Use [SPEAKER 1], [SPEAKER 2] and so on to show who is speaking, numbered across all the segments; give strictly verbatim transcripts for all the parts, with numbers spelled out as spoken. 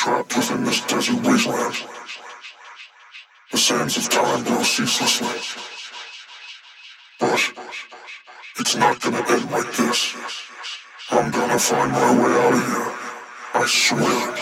[SPEAKER 1] Trapped within this desert wasteland, the sands of time blow ceaselessly. But it's not gonna end like this. I'm gonna find my way out of here, I swear.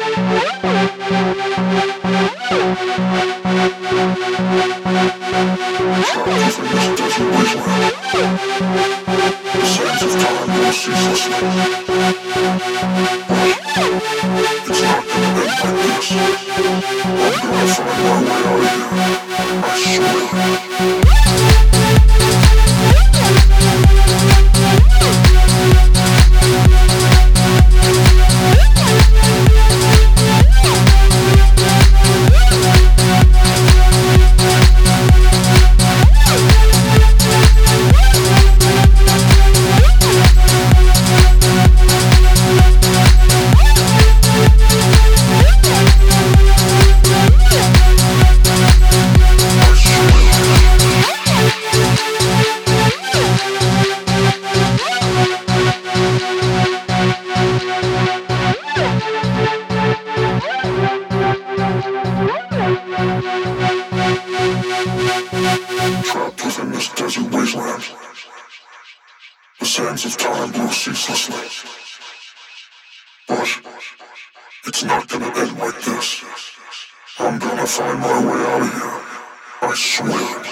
[SPEAKER 2] Thank you.
[SPEAKER 1] Trapped within this desert wasteland. The sands of time roll ceaselessly. But it's not gonna end like this. I'm gonna find my way out of here. I swear. Trapped within this desert wasteland. The sands of time roll ceaselessly. But it's not gonna end like this. I'm gonna find my way out of here. I swear.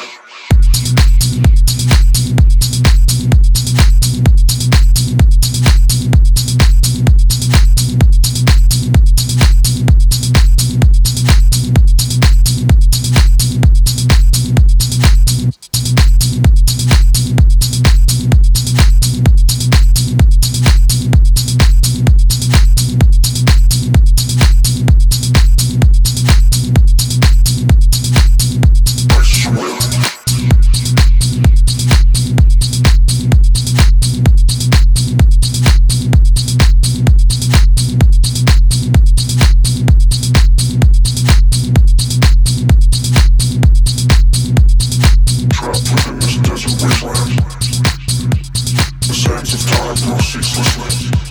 [SPEAKER 1] The sands of time roll ceaselessly.